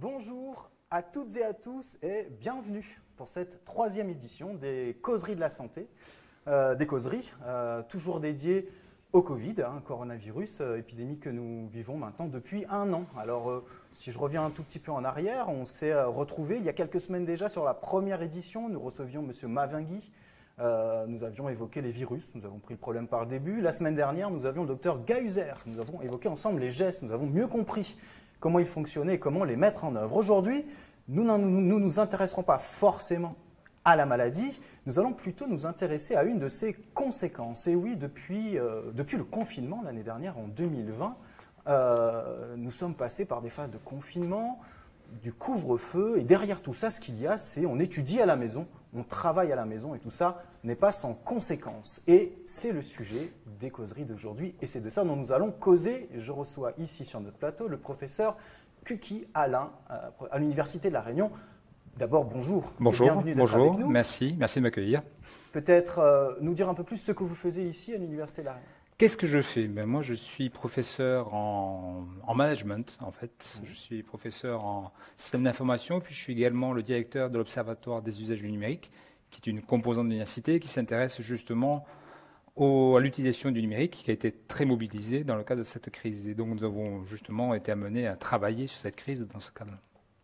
Bonjour à toutes et à tous et bienvenue pour cette 3e édition des Causeries de la Santé. Des causeries toujours dédiées au Covid, coronavirus, épidémie que nous vivons maintenant depuis 1 an. Alors si je reviens un tout petit peu en arrière, on s'est retrouvés il y a quelques semaines déjà sur la première édition. Nous recevions M. Mavingui. Nous avions évoqué les virus, nous avons pris le problème par le début. La semaine dernière, nous avions le docteur Gahuzer. Nous avons évoqué ensemble les gestes, nous avons mieux compris comment ils fonctionnaient et comment les mettre en œuvre. Aujourd'hui, nous ne nous intéresserons pas forcément à la maladie, nous allons plutôt nous intéresser à une de ses conséquences. Et oui, depuis le confinement l'année dernière, en 2020, nous sommes passés par des phases de confinement, du couvre-feu, et derrière tout ça, ce qu'il y a, c'est on étudie à la maison, on travaille à la maison, et tout ça n'est pas sans conséquences. Et c'est le sujet des causeries d'aujourd'hui, et c'est de ça dont nous allons causer. Je reçois ici sur notre plateau le professeur Kuki Alain à l'Université de La Réunion. D'abord, bonjour. Bonjour, Bienvenue d'être avec nous. Merci de m'accueillir. Peut-être nous dire un peu plus ce que vous faisiez ici à l'Université de La Réunion. Qu'est-ce que je fais? Moi, je suis professeur en management, en fait. Je suis professeur en système d'information, puis je suis également le directeur de l'Observatoire des usages du numérique, qui est une composante de l'université qui s'intéresse justement à l'utilisation du numérique, qui a été très mobilisée dans le cadre de cette crise. Et donc, nous avons justement été amenés à travailler sur cette crise dans ce cadre-là.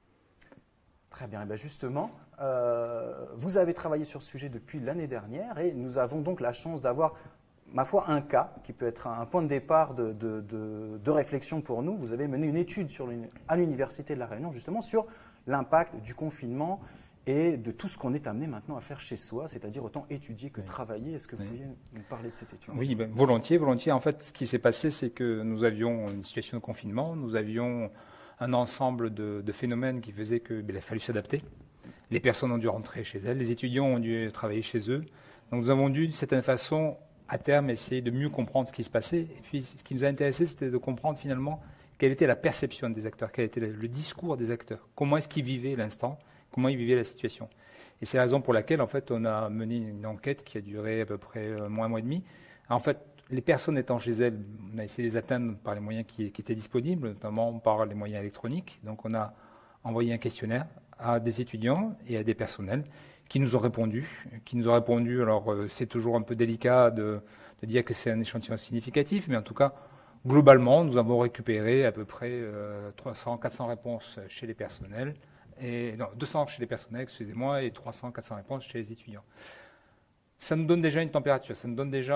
Très bien. Et bien justement, vous avez travaillé sur ce sujet depuis l'année dernière et nous avons donc la chance d'avoir, ma foi, un cas qui peut être un point de départ de réflexion pour nous. Vous avez mené une étude à l'Université de La Réunion justement sur l'impact du confinement et de tout ce qu'on est amené maintenant à faire chez soi, c'est-à-dire autant étudier que travailler. Est-ce que vous pouviez nous parler de cette étude? Oui, volontiers. En fait, ce qui s'est passé, c'est que nous avions une situation de confinement, nous avions un ensemble de phénomènes qui faisaient qu'il a fallu s'adapter. Les personnes ont dû rentrer chez elles, les étudiants ont dû travailler chez eux. Donc nous avons dû, d'une certaine façon, à terme, essayer de mieux comprendre ce qui se passait. Et puis, ce qui nous a intéressé, c'était de comprendre finalement quelle était la perception des acteurs, quel était le discours des acteurs, comment est-ce qu'ils vivaient l'instant, comment ils vivaient la situation. Et c'est la raison pour laquelle, en fait, on a mené une enquête qui a duré à peu près un mois et demi. En fait, les personnes étant chez elles, on a essayé de les atteindre par les moyens qui étaient disponibles, notamment par les moyens électroniques. Donc on a envoyé un questionnaire à des étudiants et à des personnels qui nous ont répondu. Alors c'est toujours un peu délicat de dire que c'est un échantillon significatif, mais en tout cas, globalement, nous avons récupéré à peu près 300-400 réponses chez les personnels, 200 chez les personnels, excusez-moi, et 300-400 réponses chez les étudiants. Ça nous donne déjà une température, ça nous donne déjà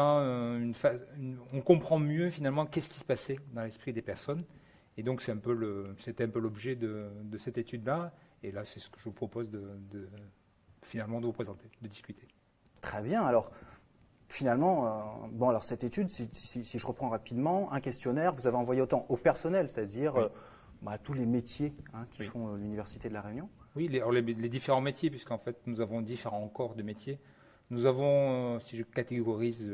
on comprend mieux finalement qu'est-ce qui se passait dans l'esprit des personnes. Et donc c'était un peu l'objet de cette étude-là. Et là, c'est ce que je vous propose finalement de vous présenter, de discuter. Très bien. Alors, finalement, alors cette étude, si je reprends rapidement, un questionnaire, vous avez envoyé autant au personnel, c'est-à-dire tous les métiers qui font l'Université de La Réunion. Oui, les différents métiers, puisqu'en fait, nous avons différents corps de métiers. Nous avons, si je catégorise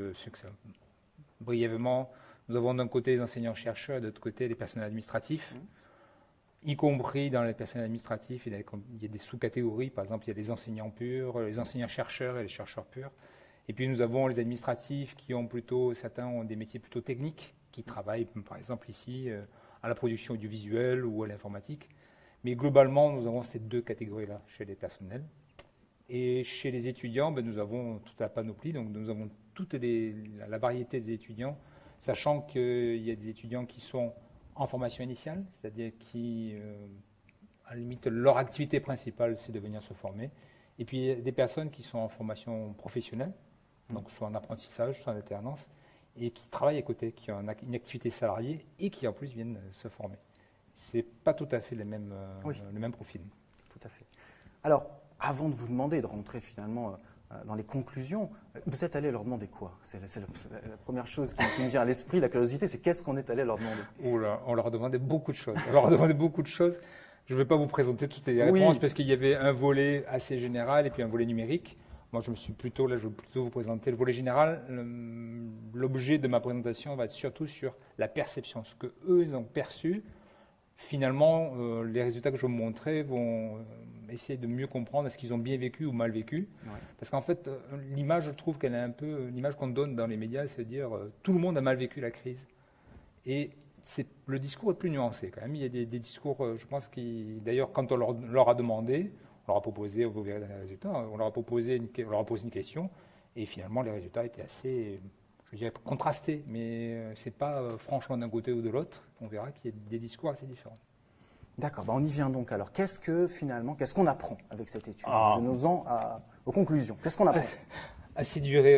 brièvement, nous avons d'un côté les enseignants-chercheurs et de l'autre côté les personnels administratifs. Y compris dans les personnels administratifs, il y a des sous-catégories. Par exemple, il y a les enseignants purs, les enseignants-chercheurs et les chercheurs purs. Et puis nous avons les administratifs qui ont certains ont des métiers plutôt techniques, qui travaillent par exemple ici à la production audiovisuelle ou à l'informatique. Mais globalement, nous avons ces deux catégories-là chez les personnels. Et chez les étudiants, nous avons toute la panoplie, donc nous avons toute la variété des étudiants, sachant qu'il y a des étudiants qui sont en formation initiale, c'est-à-dire qui, à la limite, leur activité principale, c'est de venir se former. Et puis, il y a des personnes qui sont en formation professionnelle, donc soit en apprentissage, soit en alternance, et qui travaillent à côté, qui ont une activité salariée et qui, en plus, viennent se former. Ce n'est pas tout à fait le même profil. Tout à fait. Alors, avant de vous demander de rentrer finalement dans les conclusions, vous êtes allé leur demander quoi? C'est la première chose qui me vient à l'esprit, la curiosité, c'est qu'est-ce qu'on est allé leur demander? On leur a demandé beaucoup de choses. Je ne vais pas vous présenter toutes les réponses parce qu'il y avait un volet assez général et puis un volet numérique. Moi, je vais plutôt vous présenter le volet général. L'objet de ma présentation va être surtout sur la perception, ce qu'eux, ils ont perçu. Finalement, les résultats que je vais vous montrer vont essayer de mieux comprendre est-ce qu'ils ont bien vécu ou mal vécu. Ouais. Parce qu'en fait, l'image, je trouve qu'elle est un peu l'image qu'on donne dans les médias, c'est de dire tout le monde a mal vécu la crise. Et le discours est plus nuancé quand même. Il y a des discours, je pense, d'ailleurs, quand on leur a demandé, on leur a proposé, vous verrez dans les résultats, on leur a posé une question, et finalement les résultats étaient assez, je dirais, contrastés, mais c'est pas franchement d'un côté ou de l'autre. On verra qu'il y a des discours assez différents. D'accord, on y vient donc. Alors, qu'est-ce qu'on apprend avec cette étude? Venons-en aux conclusions. Qu'est-ce qu'on apprend? Assez duré,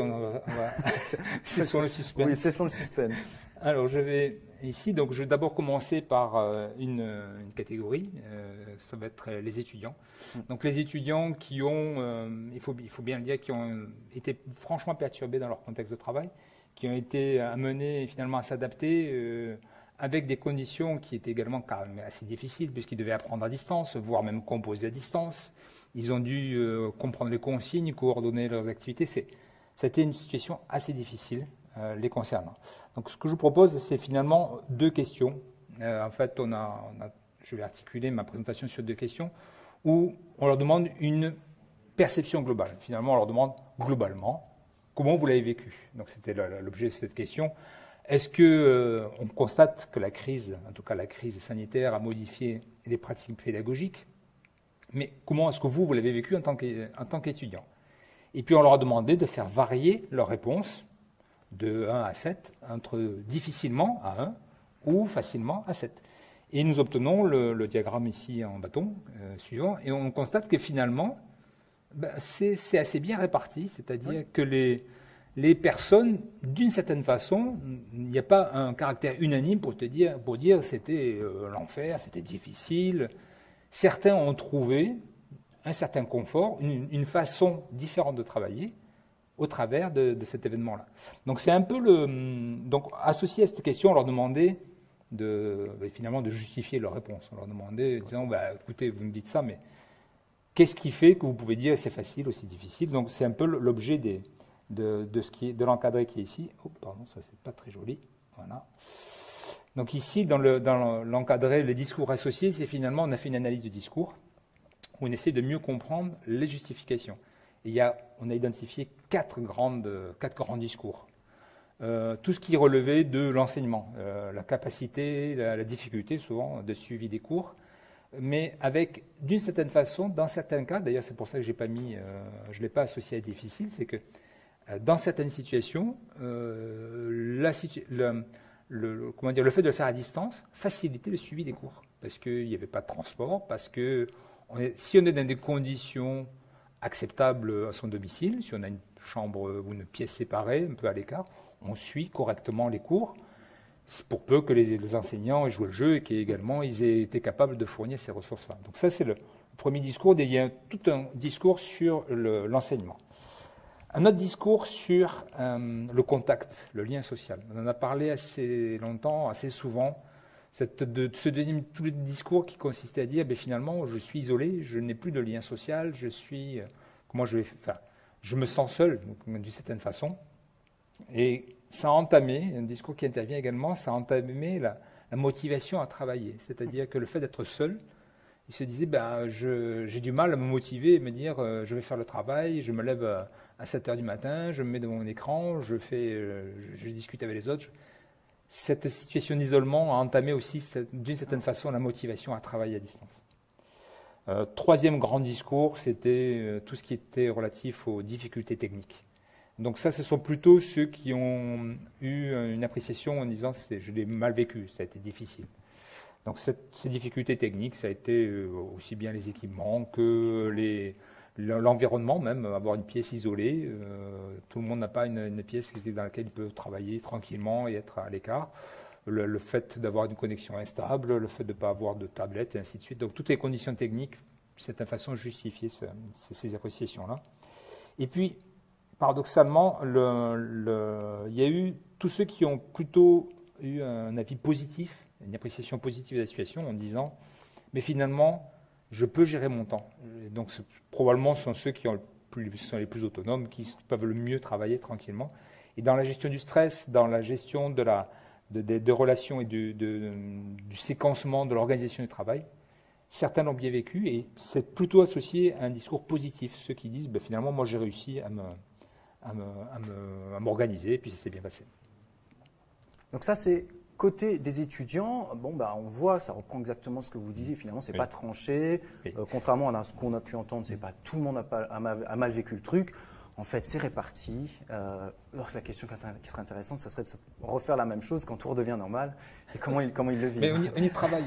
c'est sur le suspense. Oui, c'est sur le suspense. Alors, je vais ici, donc je vais d'abord commencer par une catégorie, ça va être les étudiants. Donc, les étudiants qui ont, il faut bien le dire, qui ont été franchement perturbés dans leur contexte de travail, qui ont été amenés finalement à s'adapter avec des conditions qui étaient également quand même assez difficiles, puisqu'ils devaient apprendre à distance, voire même composer à distance. Ils ont dû comprendre les consignes, coordonner leurs activités. C'était une situation assez difficile les concernant. Donc, ce que je vous propose, c'est finalement deux questions. En fait, je vais articuler ma présentation sur deux questions où on leur demande une perception globale. Finalement, on leur demande globalement comment vous l'avez vécu. Donc, c'était l'objet de cette question. Est-ce qu'on constate que la crise, en tout cas la crise sanitaire, a modifié les pratiques pédagogiques? Mais comment est-ce que vous l'avez vécu en tant qu'étudiant? Et puis on leur a demandé de faire varier leurs réponses de 1 à 7, entre difficilement à 1 ou facilement à 7. Et nous obtenons le diagramme ici en bâton suivant, et on constate que finalement, c'est assez bien réparti, c'est-à-dire que les personnes, d'une certaine façon, il n'y a pas un caractère unanime pour dire c'était l'enfer, c'était difficile. Certains ont trouvé un certain confort, une façon différente de travailler au travers de cet événement-là. Donc c'est un peu donc associé à cette question, on leur demandait finalement de justifier leur réponse. On leur demandait, disant, écoutez, vous me dites ça, mais qu'est-ce qui fait que vous pouvez dire c'est facile ou c'est difficile? Donc c'est un peu l'objet de l'encadré qui est ici. Oh, pardon, ça c'est pas très joli. Voilà. Donc ici, dans l'encadré, les discours associés, c'est finalement, on a fait une analyse de discours où on essaie de mieux comprendre les justifications. Et on a identifié quatre grands discours. Tout ce qui relevait de l'enseignement, la capacité, la difficulté souvent de suivi des cours, mais avec, d'une certaine façon, dans certains cas, d'ailleurs c'est pour ça que je ne l'ai pas associé à difficile, c'est que dans certaines situations, le fait de le faire à distance facilitait le suivi des cours, parce qu'il n'y avait pas de transport, parce que si on est dans des conditions acceptables à son domicile, si on a une chambre ou une pièce séparée, un peu à l'écart, on suit correctement les cours, pour peu que les enseignants aient joué le jeu et qu'également ils aient été capables de fournir ces ressources-là. Donc ça, c'est le premier discours. Il y a tout un discours sur l'enseignement. Un autre discours sur le contact, le lien social. On en a parlé assez longtemps, assez souvent. Ce deuxième discours qui consistait à dire, finalement, je suis isolé, je n'ai plus de lien social, je me sens seul, d'une certaine façon. Et ça a entamé, un discours qui intervient également, ça a entamé la motivation à travailler. C'est-à-dire que le fait d'être seul, il se disait, j'ai du mal à me motiver et me dire, je vais faire le travail, je me lève à 7 h du matin, je me mets devant mon écran, je discute avec les autres. Cette situation d'isolement a entamé aussi, d'une certaine façon, la motivation à travailler à distance. Troisième grand discours, c'était tout ce qui était relatif aux difficultés techniques. Donc ça, ce sont plutôt ceux qui ont eu une appréciation en disant « je l'ai mal vécu, ça a été difficile ». Donc ces difficultés techniques, ça a été aussi bien les équipements que l'environnement même, avoir une pièce isolée. Tout le monde n'a pas une pièce dans laquelle il peut travailler tranquillement et être à l'écart. Le fait d'avoir une connexion instable, le fait de ne pas avoir de tablette et ainsi de suite. Donc toutes les conditions techniques, d'une certaine façon, justifiaient ces appréciations-là. Et puis, paradoxalement, il y a eu tous ceux qui ont plutôt eu un avis positif, une appréciation positive de la situation en disant « mais finalement, je peux gérer mon temps ». Donc probablement ce sont ceux qui sont les plus autonomes, qui peuvent le mieux travailler tranquillement. Et dans la gestion du stress, dans la gestion des relations et du séquencement de l'organisation du travail, certains l'ont bien vécu et c'est plutôt associé à un discours positif. Ceux qui disent finalement, moi j'ai réussi à m'organiser et puis ça s'est bien passé. Donc ça, c'est côté des étudiants, on voit, ça reprend exactement ce que vous disiez, finalement, c'est pas tranché. Oui. Contrairement à ce qu'on a pu entendre, c'est pas tout le monde a mal vécu le truc. En fait, c'est réparti. La question qui serait intéressante, ça serait de se refaire la même chose quand tout redevient normal. Et comment il le vit. Mais on y travaille,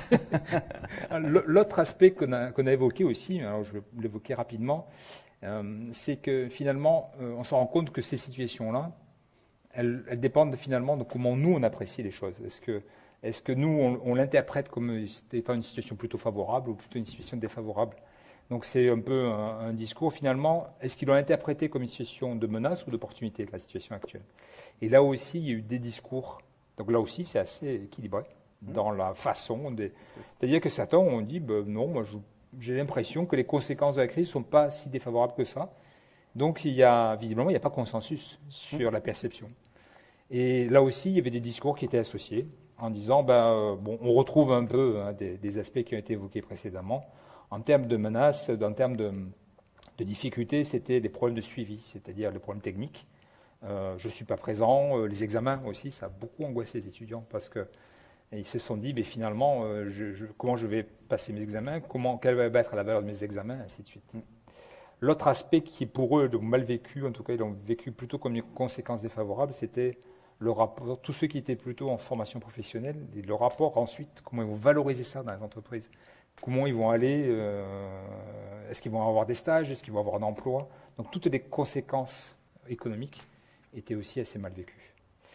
L'autre aspect qu'on a évoqué aussi, alors je vais l'évoquer rapidement, c'est que finalement, on se rend compte que ces situations-là, elles dépendent finalement de comment nous, on apprécie les choses. Est-ce que nous, on l'interprète comme étant une situation plutôt favorable ou plutôt une situation défavorable? Donc c'est un peu un discours, finalement, est-ce qu'ils l'ont interprété comme une situation de menace ou d'opportunité, la situation actuelle? Et là aussi, il y a eu des discours, donc là aussi, c'est assez équilibré dans la façon. C'est-à-dire que certains ont dit, non, moi j'ai l'impression que les conséquences de la crise ne sont pas si défavorables que ça. Donc visiblement, il n'y a pas consensus sur la perception. Et là aussi, il y avait des discours qui étaient associés en disant, on retrouve un peu des aspects qui ont été évoqués précédemment. En termes de menaces, en termes de difficultés, c'était des problèmes de suivi, c'est-à-dire les problèmes techniques. Je ne suis pas présent, les examens aussi, ça a beaucoup angoissé les étudiants parce qu'ils se sont dit, finalement, comment je vais passer mes examens, quelle va être la valeur de mes examens, ainsi de suite. L'autre aspect qui, pour eux, l'ont mal vécu, en tout cas, ils l'ont vécu plutôt comme une conséquence défavorable, c'était le rapport, tous ceux qui étaient plutôt en formation professionnelle, et le rapport ensuite, comment ils vont valoriser ça dans les entreprises. Comment ils vont aller, est-ce qu'ils vont avoir des stages, est-ce qu'ils vont avoir un emploi? Donc toutes les conséquences économiques étaient aussi assez mal vécues.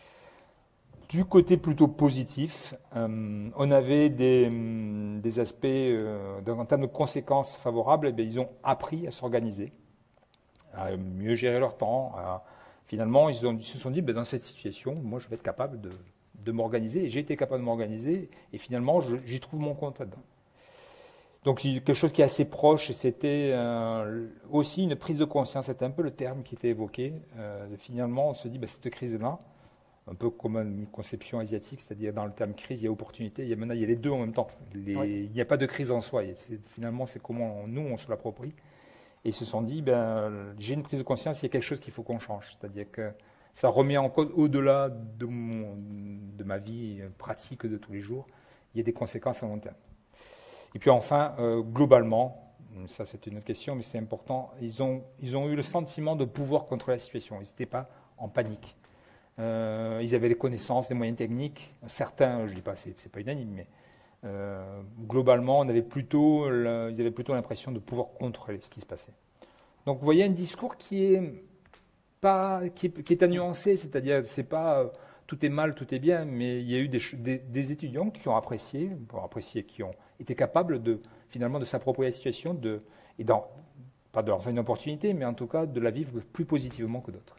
Du côté plutôt positif, on avait des aspects, en termes de conséquences favorables, ils ont appris à s'organiser, à mieux gérer leur temps. Finalement, ils se sont dit, dans cette situation, moi je vais être capable de m'organiser, et j'ai été capable de m'organiser, et finalement j'y trouve mon compte là-dedans. Donc quelque chose qui est assez proche, c'était aussi une prise de conscience, c'était un peu le terme qui était évoqué. Finalement, on se dit, cette crise-là, un peu comme une conception asiatique, c'est-à-dire dans le terme crise, il y a opportunité, il y a les deux en même temps. Il n'y a pas de crise en soi, finalement c'est comment nous on se l'approprie. Et ils se sont dit, j'ai une prise de conscience, il y a quelque chose qu'il faut qu'on change, c'est-à-dire que ça remet en cause, au-delà de ma vie pratique de tous les jours, il y a des conséquences à long terme. Et puis enfin, globalement, ça c'est une autre question, mais c'est important, ils ont eu le sentiment de pouvoir contrôler la situation. Ils n'étaient pas en panique. Ils avaient les connaissances, les moyens techniques. Certains, je ne dis pas, c'est pas unanime, mais globalement, ils avaient plutôt l'impression de pouvoir contrôler ce qui se passait. Donc vous voyez un discours qui est à nuancer, c'est-à-dire c'est pas tout est mal, tout est bien, mais il y a eu des étudiants qui ont apprécié, qui ont été capables finalement de s'approprier la situation, pas de leur faire une opportunité, mais en tout cas de la vivre plus positivement que d'autres.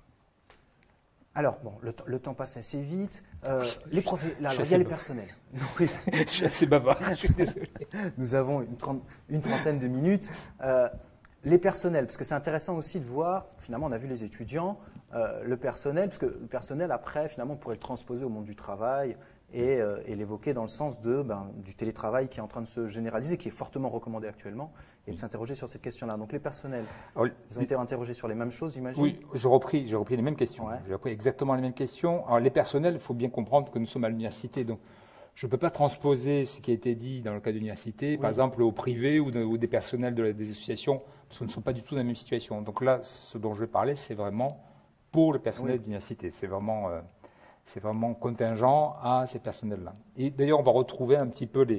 Alors, le temps passe assez vite. Il y a les personnels. Je suis assez bavard, je suis désolé. Nous avons une trentaine de minutes. Les personnels, parce que c'est intéressant aussi de voir, finalement, on a vu les étudiants, le personnel, parce que le personnel, après, finalement, on pourrait le transposer au monde du travail et l'évoquer dans le sens du télétravail qui est en train de se généraliser, qui est fortement recommandé actuellement, et de s'interroger sur cette question-là. Donc les personnels, ils ont été interrogés sur les mêmes choses, j'imagine? Oui, j'ai repris les mêmes questions. Ouais. J'ai repris exactement les mêmes questions. Alors les personnels, il faut bien comprendre que nous sommes à l'université, donc je ne peux pas transposer ce qui a été dit dans le cas de l'université, par exemple au privé ou des personnels des associations, parce que nous ne sommes pas du tout dans la même situation. Donc là, ce dont je vais parler, c'est vraiment pour le personnel de l'université. C'est vraiment contingent à ces personnels-là. Et d'ailleurs, on va retrouver un petit peu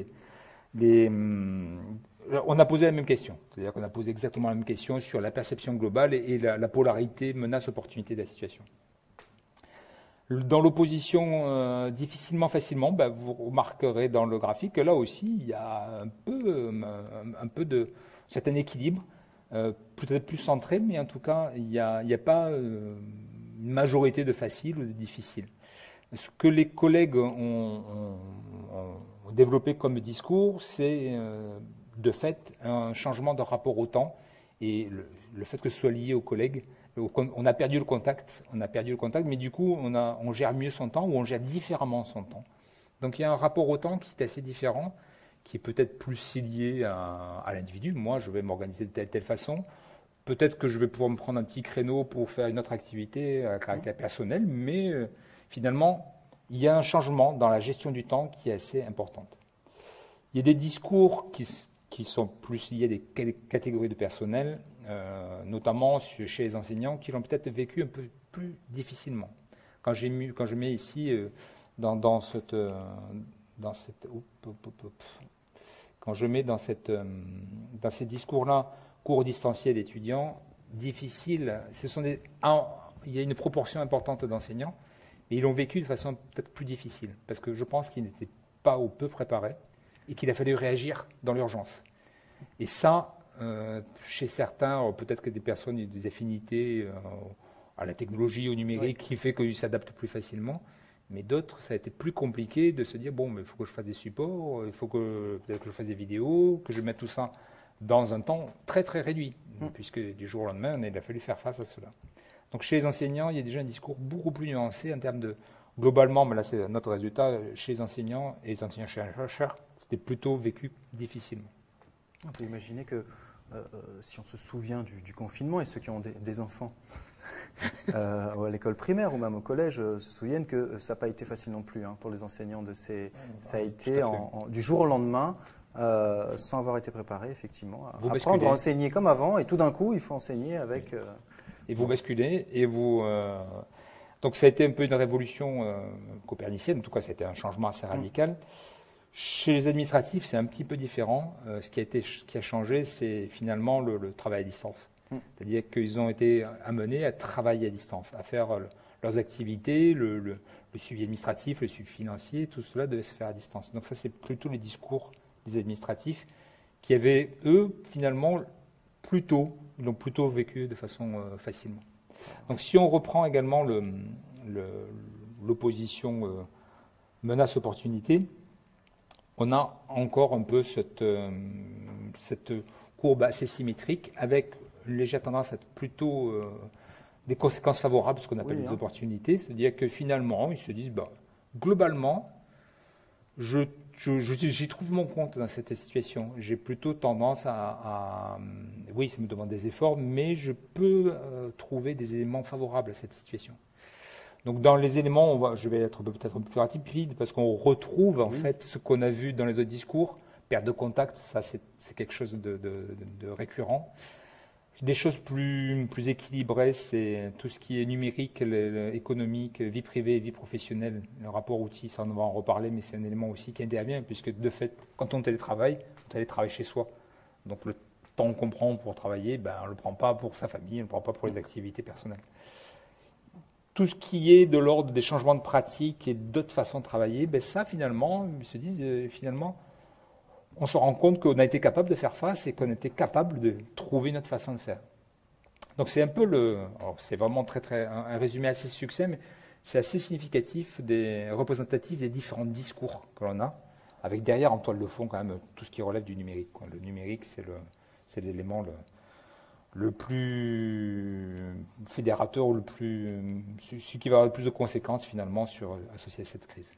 on a posé la même question, c'est-à-dire qu'on a posé exactement la même question sur la perception globale et la polarité menace-opportunité de la situation. Dans l'opposition, difficilement, facilement, vous remarquerez dans le graphique que là aussi, il y a un peu de certain équilibre, peut-être plus centré, mais en tout cas, il n'y a pas une majorité de facile ou de difficile. Ce que les collègues ont développé comme discours, c'est de fait un changement de rapport au temps et le fait que ce soit lié aux collègues. On a perdu le contact, mais du coup, on gère mieux son temps ou on gère différemment son temps. Donc il y a un rapport au temps qui est assez différent, qui est peut-être plus lié à l'individu. Moi, je vais m'organiser de telle façon. Peut-être que je vais pouvoir me prendre un petit créneau pour faire une autre activité à caractère personnel, mais finalement, il y a un changement dans la gestion du temps qui est assez important. Il y a des discours qui sont plus liés à des catégories de personnel, notamment chez les enseignants, qui l'ont peut-être vécu un peu plus difficilement. Quand je mets ici dans ces discours-là, cours distanciés d'étudiants, difficiles, il y a une proportion importante d'enseignants, mais ils l'ont vécu de façon peut-être plus difficile, parce que je pense qu'ils n'étaient pas ou peu préparés, et qu'il a fallu réagir dans l'urgence. Et ça, chez certains, peut-être que des personnes ont des affinités à la technologie, au numérique, qui fait qu'ils s'adaptent plus facilement. Mais d'autres, ça a été plus compliqué de se dire, bon, il faut que je fasse des supports, il faut peut-être que je fasse des vidéos, que je mette tout ça dans un temps très très réduit, puisque du jour au lendemain, il a fallu faire face à cela. Donc chez les enseignants, il y a déjà un discours beaucoup plus nuancé en termes de, globalement, mais là c'est notre résultat, chez les enseignants et les enseignants-chercheurs, c'était plutôt vécu difficilement. On peut imaginer que si on se souvient du confinement, et ceux qui ont des enfants à l'école primaire ou même au collège se souviennent que ça n'a pas été facile non plus pour les enseignants. Ça a été du jour au lendemain, sans avoir été préparé, effectivement, à apprendre à enseigner comme avant, et tout d'un coup, il faut enseigner avec... Et vous basculez, et vous... Donc ça a été un peu une révolution copernicienne, en tout cas ça a été un changement assez radical. Chez les administratifs, c'est un petit peu différent. Ce qui a changé, c'est finalement le travail à distance. C'est-à-dire qu'ils ont été amenés à travailler à distance, à faire leurs activités, le suivi administratif, le suivi financier, tout cela devait se faire à distance. Donc ça, c'est plutôt les discours des administratifs qui avaient, eux, finalement, l'ont plutôt vécu de façon facilement. Donc si on reprend également l'opposition menace-opportunité, on a encore un peu cette courbe assez symétrique avec une légère tendance à être plutôt des conséquences favorables, ce qu'on appelle des opportunités. C'est-à-dire que finalement, ils se disent, globalement, j'y trouve mon compte dans cette situation. J'ai plutôt tendance oui, ça me demande des efforts, mais je peux trouver des éléments favorables à cette situation. Donc dans les éléments, je vais être peut-être un peu plus rapide, parce qu'on retrouve en fait ce qu'on a vu dans les autres discours. Perte de contact, ça c'est quelque chose de récurrent. Des choses plus équilibrées, c'est tout ce qui est numérique, économique, vie privée, vie professionnelle, le rapport outil, ça on va en reparler, mais c'est un élément aussi qui intervient, puisque de fait, quand on télétravaille chez soi. Donc le temps qu'on prend pour travailler, on ne le prend pas pour sa famille, on ne le prend pas pour les activités personnelles. Tout ce qui est de l'ordre des changements de pratique et d'autres façons de travailler, ça finalement, ils se disent finalement, on se rend compte qu'on a été capable de faire face et qu'on était capable de trouver notre façon de faire. Donc c'est un peu c'est vraiment un résumé assez succinct, mais c'est assez significatif, représentatif des différents discours que l'on a, avec derrière en toile de fond quand même tout ce qui relève du numérique. Le numérique, c'est l'élément le plus fédérateur, ou celui qui va avoir le plus de conséquences finalement associé à cette crise.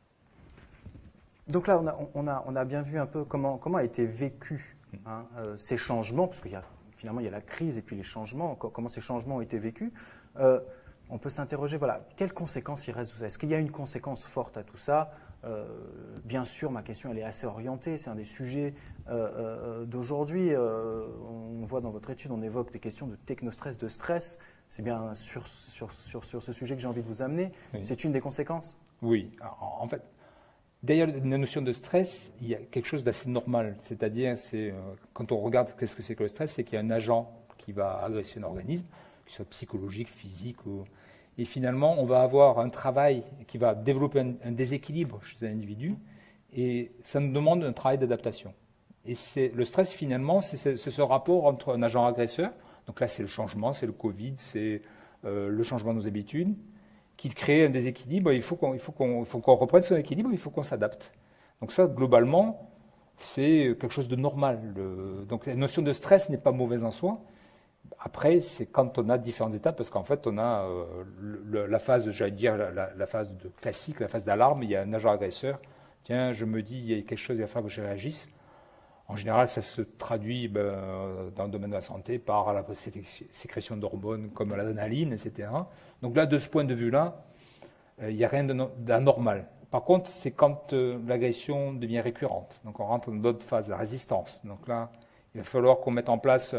Donc là, on a bien vu un peu comment a été vécu ces changements, parce finalement il y a la crise et puis les changements, comment ces changements ont été vécus. On peut s'interroger, quelles conséquences il reste? Est-ce qu'il y a une conséquence forte à tout ça? Bien sûr, ma question elle est assez orientée, c'est un des sujets d'aujourd'hui. On voit dans votre étude, on évoque des questions de technostress, de stress. C'est bien sur ce sujet que j'ai envie de vous amener. Oui. C'est une des conséquences? Oui, en fait, derrière la notion de stress, il y a quelque chose d'assez normal. C'est-à-dire, quand on regarde qu'est-ce que c'est que le stress, c'est qu'il y a un agent qui va agresser un organisme, qu'il soit psychologique, physique, et finalement, on va avoir un travail qui va développer un déséquilibre chez un individu, et ça nous demande un travail d'adaptation. Et le stress, finalement, c'est ce rapport entre un agent agresseur, donc là, c'est le changement, c'est le Covid, c'est le changement de nos habitudes, qui crée un déséquilibre. Il faut qu'on reprenne son équilibre, il faut qu'on s'adapte. Donc ça, globalement, c'est quelque chose de normal. Donc la notion de stress n'est pas mauvaise en soi. Après, c'est quand on a différentes étapes, parce qu'en fait, on a la phase, j'allais dire, la phase classique, la phase d'alarme. Il y a un agent agresseur. Tiens, je me dis, il y a quelque chose, il va falloir que je réagisse. En général, ça se traduit dans le domaine de la santé par la sécrétion d'hormones comme l'adrénaline, etc. Donc là, de ce point de vue-là, il n'y a rien d'anormal. Par contre, c'est quand l'agression devient récurrente. Donc on rentre dans d'autres phases, la résistance. Donc là, il va falloir qu'on mette en place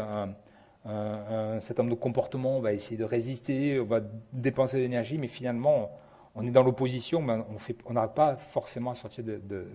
un certain nombre de comportements. On va essayer de résister, on va dépenser de l'énergie, mais finalement, on est dans l'opposition, mais on n'arrive pas forcément à sortir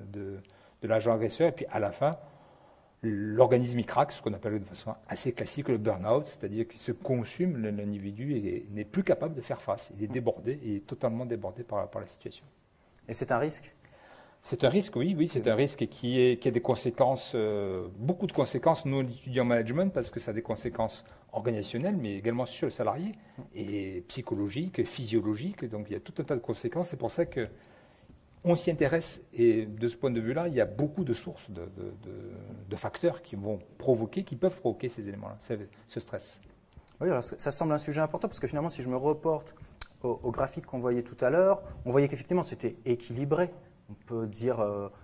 de l'agent agresseur. Et puis à la fin, l'organisme il craque, ce qu'on appelle de façon assez classique le burn-out, c'est-à-dire qu'il se consume, l'individu n'est plus capable de faire face. Il est débordé, il est totalement débordé par la situation. Et c'est un risque? C'est un risque, oui, c'est un risque qui a des conséquences, beaucoup de conséquences, nous étudiants en management, parce que ça a des conséquences organisationnelles, mais également sur le salarié, et psychologiques, physiologiques, donc il y a tout un tas de conséquences. C'est pour ça qu'on s'y intéresse, et de ce point de vue-là, il y a beaucoup de sources de facteurs qui peuvent provoquer ces éléments-là, ce stress. Oui, alors ça semble un sujet important, parce que finalement, si je me reporte au graphique qu'on voyait tout à l'heure, on voyait qu'effectivement c'était équilibré. On peut dire,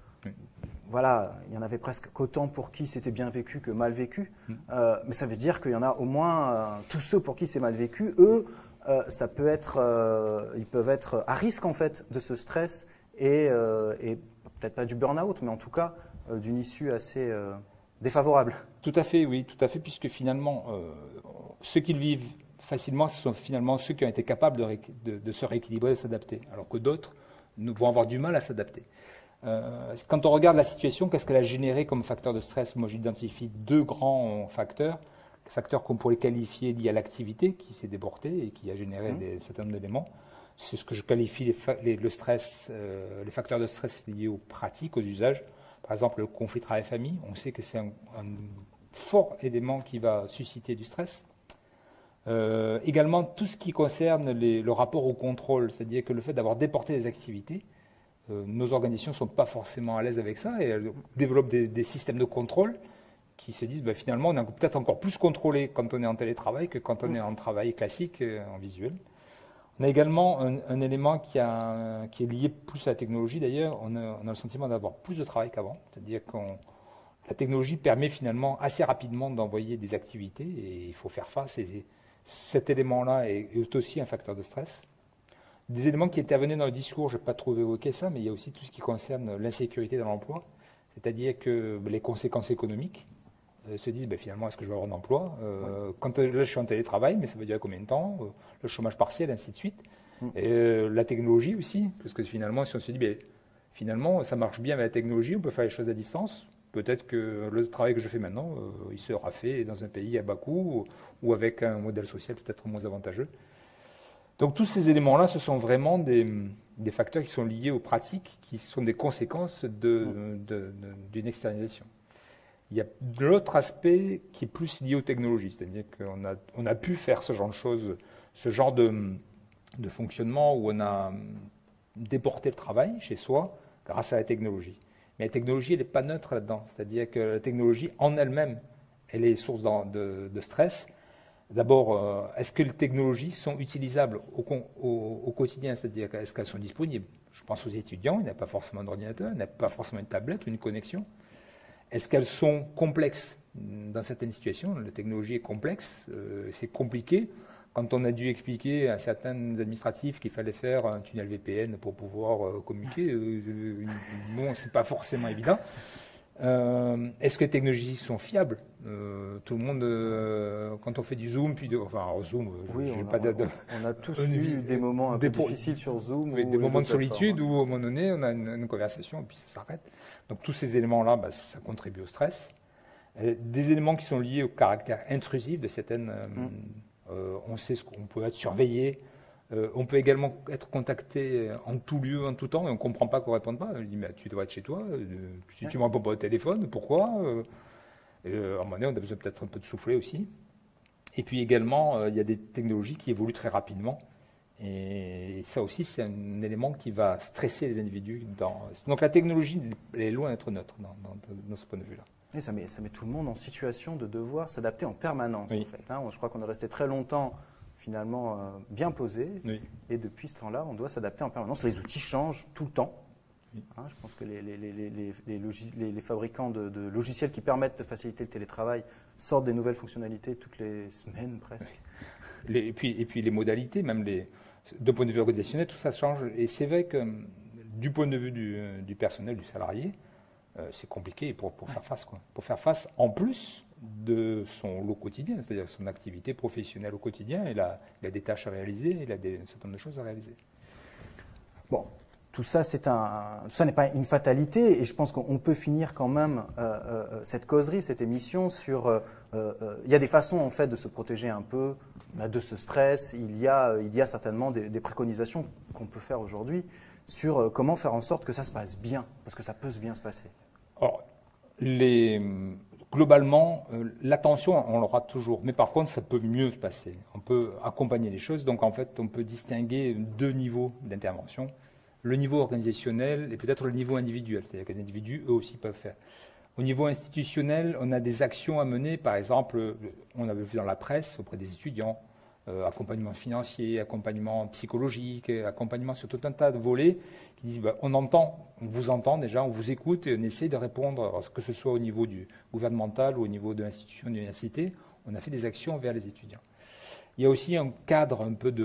voilà, il y en avait presque qu'autant pour qui c'était bien vécu que mal vécu. Mais ça veut dire qu'il y en a au moins, tous ceux pour qui c'est mal vécu, eux, ça peut être, ils peuvent être à risque en fait de ce stress et peut-être pas du burn-out, mais en tout cas d'une issue assez défavorable. Tout à fait, oui, tout à fait, puisque finalement, ceux qui le vivent facilement, ce sont finalement ceux qui ont été capables de se rééquilibrer, de s'adapter, alors que d'autres vont avoir du mal à s'adapter. Quand on regarde la situation, qu'est-ce qu'elle a généré comme facteur de stress? Moi, j'identifie deux grands facteurs. Les facteurs qu'on pourrait qualifier liés à l'activité qui s'est débordée et qui a généré un certain nombre d'éléments. C'est ce que je qualifie le stress, les facteurs de stress liés aux pratiques, aux usages. Par exemple, le conflit travail-famille, on sait que c'est un fort élément qui va susciter du stress. Également, tout ce qui concerne le rapport au contrôle, c'est-à-dire que le fait d'avoir déporté des activités, nos organisations ne sont pas forcément à l'aise avec ça et elles développent des systèmes de contrôle qui se disent finalement on est peut-être encore plus contrôlé quand on est en télétravail que quand on est en travail classique, en visuel. On a également un élément qui est lié plus à la technologie d'ailleurs, on a le sentiment d'avoir plus de travail qu'avant, c'est-à-dire que la technologie permet finalement assez rapidement d'envoyer des activités et il faut faire face. Et cet élément-là est aussi un facteur de stress. Des éléments qui intervenaient dans le discours, je n'ai pas trop évoqué ça, mais il y a aussi tout ce qui concerne l'insécurité dans l'emploi, c'est-à-dire que les conséquences économiques se disent finalement est-ce que je vais avoir un emploi quand là je suis en télétravail, mais ça veut dire combien de temps, le chômage partiel, ainsi de suite. La technologie aussi, parce que finalement si on se dit finalement ça marche bien avec la technologie, on peut faire les choses à distance. Peut-être que le travail que je fais maintenant, il sera fait dans un pays à bas coût ou avec un modèle social peut-être moins avantageux. Donc tous ces éléments-là, ce sont vraiment des facteurs qui sont liés aux pratiques, qui sont des conséquences d'une externalisation. Il y a l'autre aspect qui est plus lié aux technologies, c'est-à-dire qu'on a pu faire ce genre de choses, ce genre de fonctionnement où on a déporté le travail chez soi grâce à la technologie. Mais la technologie, elle n'est pas neutre là-dedans. C'est-à-dire que la technologie, en elle-même, elle est source de stress. D'abord, est-ce que les technologies sont utilisables au quotidien? C'est-à-dire, est-ce qu'elles sont disponibles? Je pense aux étudiants, ils n'ont pas forcément un ordinateur, ils n'ont pas forcément une tablette ou une connexion. Est-ce qu'elles sont complexes? Dans certaines situations, la technologie est complexe, c'est compliqué. Quand on a dû expliquer à certains administratifs qu'il fallait faire un tunnel VPN pour pouvoir communiquer, bon, c'est pas forcément évident. Est-ce que les technologies sont fiables? Tout le monde, quand on fait du Zoom, Zoom, oui, on a tous eu des moments un peu difficiles sur Zoom. Oui, des moments de solitude où, à un moment donné, on a une conversation et puis ça s'arrête. Donc tous ces éléments-là, ça contribue au stress. Des éléments qui sont liés au caractère intrusif de certaines... on sait ce qu'on peut être surveillé. On peut également être contacté en tout lieu, en tout temps, et on ne comprend pas qu'on ne réponde pas. On dit, mais tu dois être chez toi, si tu ne me réponds pas au téléphone, pourquoi à un moment donné, on a besoin peut-être un peu de souffler aussi. Et puis également, il y a des technologies qui évoluent très rapidement. Et ça aussi, c'est un élément qui va stresser les individus. Donc la technologie, elle est loin d'être neutre dans ce point de vue-là. Et ça met tout le monde en situation de devoir s'adapter en permanence, en fait. Je crois qu'on est resté très longtemps finalement bien posé. Oui. Et depuis ce temps-là, on doit s'adapter en permanence. Les outils changent tout le temps. Oui. Je pense que les fabricants de logiciels qui permettent de faciliter le télétravail sortent des nouvelles fonctionnalités toutes les semaines presque. Oui. Et puis les modalités, même D'un point de vue organisationnel, tout ça change. Et c'est vrai que du point de vue du personnel, du salarié, c'est compliqué pour faire face, quoi. Pour faire face, en plus de son lot quotidien, c'est-à-dire son activité professionnelle au quotidien. Il a des tâches à réaliser, il a un certain nombre de choses à réaliser. Bon, tout ça n'est pas une fatalité, et je pense qu'on peut finir quand même cette causerie, cette émission sur. Il y a des façons en fait de se protéger un peu de ce stress. Il y a certainement des préconisations qu'on peut faire aujourd'hui sur comment faire en sorte que ça se passe bien, parce que ça peut bien se passer. Alors, globalement, l'attention, on l'aura toujours, mais par contre, ça peut mieux se passer. On peut accompagner les choses, donc en fait, on peut distinguer deux niveaux d'intervention. Le niveau organisationnel et peut-être le niveau individuel, c'est-à-dire que les individus, eux aussi, peuvent faire. Au niveau institutionnel, on a des actions à mener, par exemple, on avait vu dans la presse, auprès des étudiants, accompagnement financier, accompagnement psychologique, accompagnement sur tout un tas de volets qui disent on vous entend déjà, on vous écoute et on essaie de répondre, que ce soit au niveau du gouvernemental ou au niveau de l'institution de l'université, on a fait des actions vers les étudiants. Il y a aussi un cadre un peu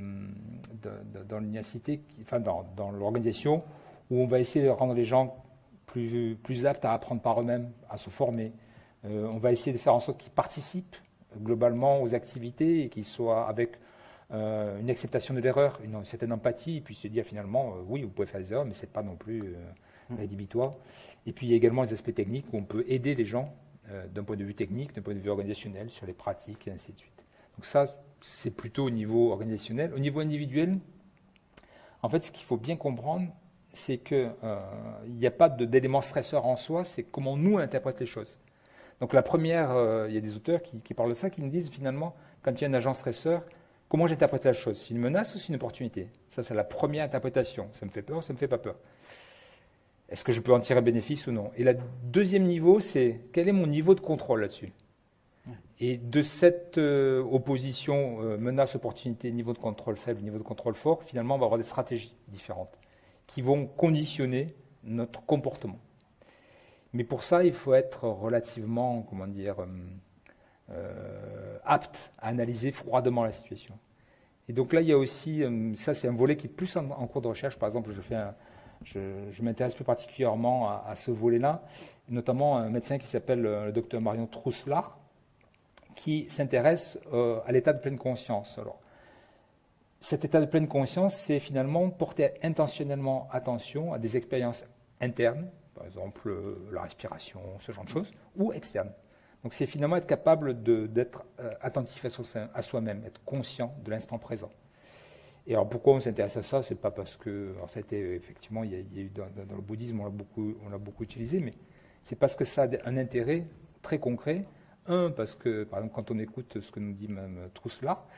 dans l'université, dans l'organisation, où on va essayer de rendre les gens plus aptes à apprendre par eux-mêmes, à se former. On va essayer de faire en sorte qu'ils participent globalement aux activités et qu'ils soient avec une acceptation de l'erreur, une certaine empathie, et puis se dire finalement, oui, vous pouvez faire des erreurs, mais ce n'est pas non plus rédhibitoire. Et puis il y a également les aspects techniques où on peut aider les gens d'un point de vue technique, d'un point de vue organisationnel, sur les pratiques et ainsi de suite. Donc ça, c'est plutôt au niveau organisationnel. Au niveau individuel, en fait, ce qu'il faut bien comprendre, c'est qu'il n'y a pas d'élément stresseur en soi, c'est comment nous on interprète les choses. Donc la première, il y a des auteurs qui parlent de ça, qui nous disent finalement, quand il y a un agent stresseur, comment j'interprète la chose? C'est une menace ou c'est une opportunité? Ça, c'est la première interprétation. Ça me fait peur ou ça ne me fait pas peur? Est-ce que je peux en tirer un bénéfice ou non? Et le deuxième niveau, c'est quel est mon niveau de contrôle là-dessus? Et de cette opposition menace-opportunité, niveau de contrôle faible, niveau de contrôle fort, finalement, on va avoir des stratégies différentes qui vont conditionner notre comportement. Mais pour ça, il faut être relativement, apte à analyser froidement la situation. Et donc là, il y a aussi, ça c'est un volet qui est plus en cours de recherche. Par exemple, je m'intéresse plus particulièrement à ce volet-là, notamment un médecin qui s'appelle le docteur Marion Trousselard, qui s'intéresse à l'état de pleine conscience. Alors, cet état de pleine conscience, c'est finalement porter intentionnellement attention à des expériences internes, par exemple la respiration, ce genre de choses, ou externes. Donc c'est finalement être capable d'être attentif à soi-même, être conscient de l'instant présent. Et alors pourquoi on s'intéresse à ça? C'est pas parce que, alors ça a été effectivement, il y a eu dans le bouddhisme, on l'a beaucoup utilisé, mais c'est parce que ça a un intérêt très concret. Parce que, par exemple, quand on écoute ce que nous dit Mme Trousselard,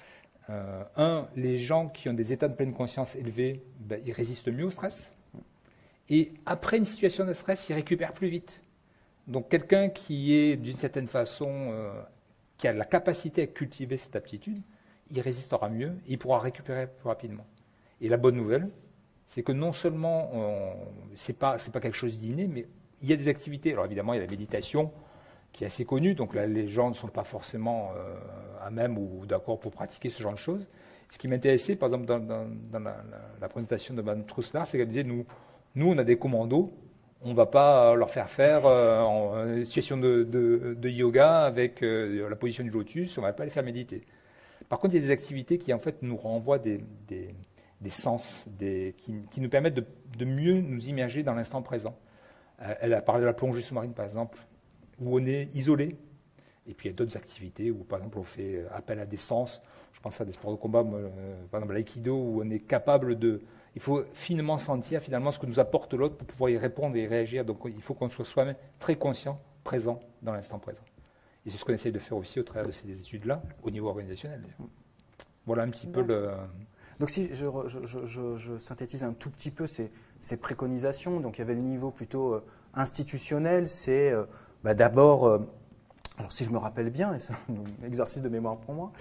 les gens qui ont des états de pleine conscience élevés, ils résistent mieux au stress. Et après une situation de stress, ils récupèrent plus vite. Donc quelqu'un qui est, d'une certaine façon, qui a la capacité à cultiver cette aptitude, il résistera mieux et il pourra récupérer plus rapidement. Et la bonne nouvelle, c'est que non seulement, c'est pas quelque chose d'inné, mais il y a des activités. Alors évidemment, il y a la méditation, qui est assez connu, donc là les gens ne sont pas forcément à même ou d'accord pour pratiquer ce genre de choses. Ce qui m'intéressait, par exemple, dans la présentation de Mme Trousselard, c'est qu'elle disait, nous on a des commandos, on ne va pas leur faire une situation de yoga avec la position du lotus, on ne va pas les faire méditer. Par contre, il y a des activités qui en fait nous renvoient des sens, qui nous permettent de mieux nous immerger dans l'instant présent. Elle a parlé de la plongée sous-marine, par exemple, où on est isolé. Et puis il y a d'autres activités où, par exemple, on fait appel à des sens. Je pense à des sports de combat, par exemple l'aïkido, où on est capable de... Il faut finement sentir finalement ce que nous apporte l'autre pour pouvoir y répondre et y réagir. Donc il faut qu'on soit soi-même très conscient, présent dans l'instant présent. Et c'est ce qu'on essaie de faire aussi au travers de ces études-là, au niveau organisationnel. Voilà un petit peu le... Donc si je synthétise un tout petit peu ces préconisations, donc il y avait le niveau plutôt institutionnel, c'est d'abord, alors si je me rappelle bien, et c'est un exercice de mémoire pour moi,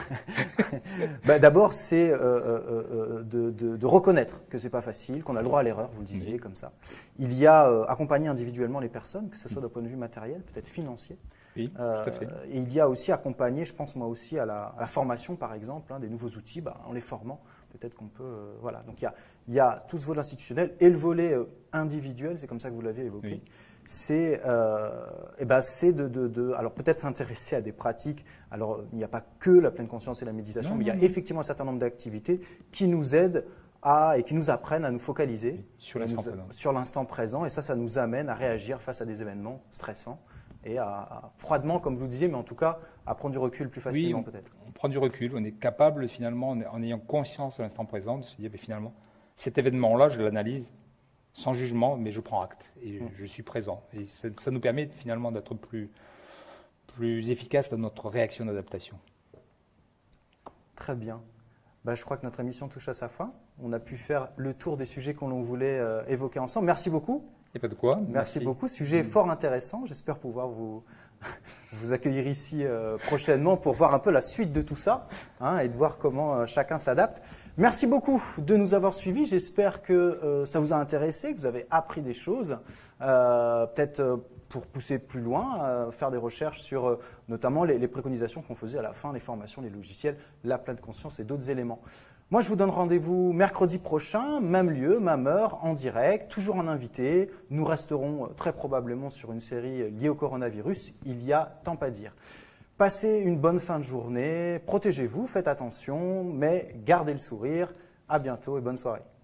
d'abord c'est de reconnaître que c'est pas facile, qu'on a le droit à l'erreur, vous le disiez comme ça. Il y a accompagner individuellement les personnes, que ce soit d'un point de vue matériel, peut-être financier. Oui, tout à fait. Et il y a aussi accompagné, je pense moi aussi, à la formation, par exemple, des nouveaux outils, en les formant. Peut-être qu'on peut. Voilà. Donc il y a tout ce volet institutionnel et le volet individuel, c'est comme ça que vous l'aviez évoqué. Oui. C'est alors peut-être s'intéresser à des pratiques. Alors il n'y a pas que la pleine conscience et la méditation, mais il y a effectivement un certain nombre d'activités qui nous aident et qui nous apprennent à nous focaliser sur l'instant présent. Et ça nous amène à réagir face à des événements stressants et froidement, comme vous le disiez, mais en tout cas à prendre du recul plus facilement peut-être. On prend du recul, on est capable finalement, en ayant conscience de l'instant présent, de se dire finalement, cet événement-là, je l'analyse sans jugement, mais je prends acte et je suis présent. Et ça nous permet finalement d'être plus efficace dans notre réaction d'adaptation. Très bien. Je crois que notre émission touche à sa fin. On a pu faire le tour des sujets qu'on voulait évoquer ensemble. Merci beaucoup. Et pas de quoi. Merci beaucoup. Sujet fort intéressant. J'espère pouvoir vous accueillir ici prochainement pour voir un peu la suite de tout ça et de voir comment chacun s'adapte. Merci beaucoup de nous avoir suivis. J'espère que ça vous a intéressé, que vous avez appris des choses. Peut-être pour pousser plus loin, faire des recherches sur notamment les préconisations qu'on faisait à la fin, les formations, les logiciels, la pleine conscience et d'autres éléments. Moi, je vous donne rendez-vous mercredi prochain, même lieu, même heure, en direct, toujours en invité. Nous resterons très probablement sur une série liée au coronavirus. Il y a tant à dire. Passez une bonne fin de journée, protégez-vous, faites attention, mais gardez le sourire. À bientôt et bonne soirée.